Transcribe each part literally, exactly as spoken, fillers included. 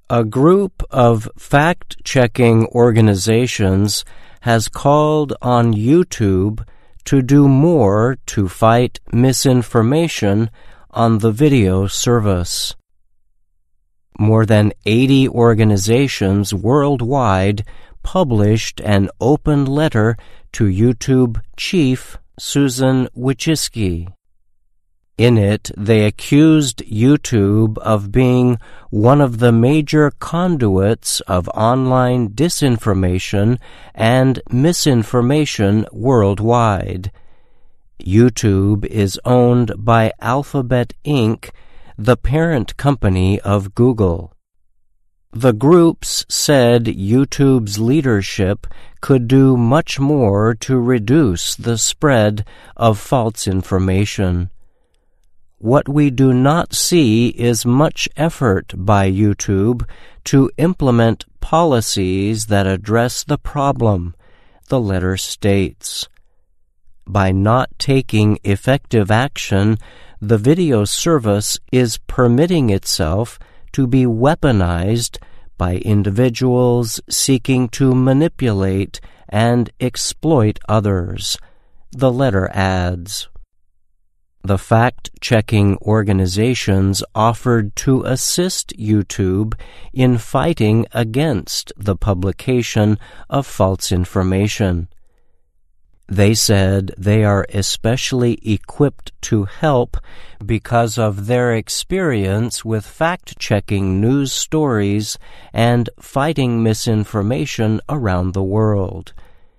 A group of fact-checking organizations has called on YouTube to do more to fight misinformation on the video service. More than eighty organizations worldwide published an open letter to YouTube chief Susan Wojcicki. In it, they accused YouTube of being one of the major conduits of online disinformation and misinformation worldwide. YouTube is owned by Alphabet Incorporated, the parent company of Google. The groups said YouTube's leadership could do much more to reduce the spread of false information. What we do not see is much effort by YouTube to implement policies that address the problem, the letter states. By not taking effective action, the video service is permitting itself to be weaponized by individuals seeking to manipulate and exploit others, the letter adds. The fact-checking organizations offered to assist YouTube in fighting against the publication of false information. They said they are especially equipped to help because of their experience with fact-checking news stories and fighting misinformation around the world.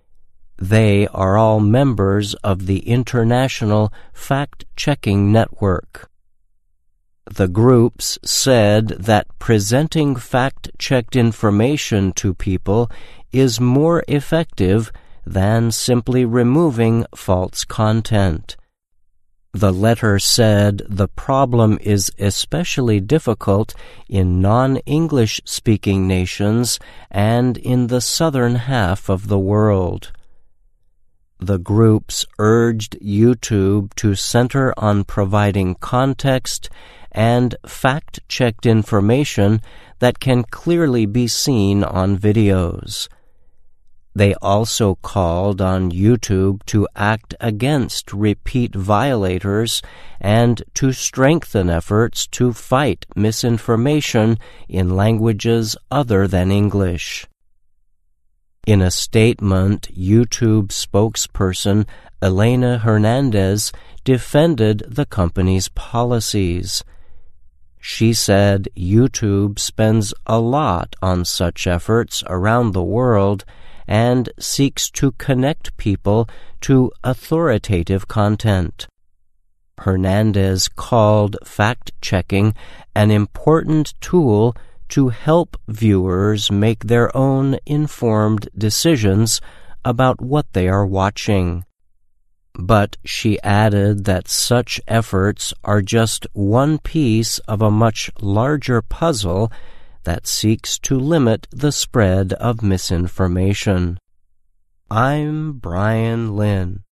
They are all members of the International Fact-Checking Network. The groups said that presenting fact-checked information to people is more effective than simply removing false content. The letter said the problem is especially difficult in non-English speaking nations and in the southern half of the world. The groups urged YouTube to center on providing context and fact-checked information that can clearly be seen on videos. They also called on YouTube to act against repeat violators and to strengthen efforts to fight misinformation in languages other than English. In a statement, YouTube spokesperson Elena Hernandez defended the company's policies. She said YouTube spends a lot on such efforts around the world and seeks to connect people to authoritative content. Hernandez called fact-checking an important tool to help viewers make their own informed decisions about what they are watching. But she added that such efforts are just one piece of a much larger puzzle that seeks to limit the spread of misinformation. I'm Brian Lynn.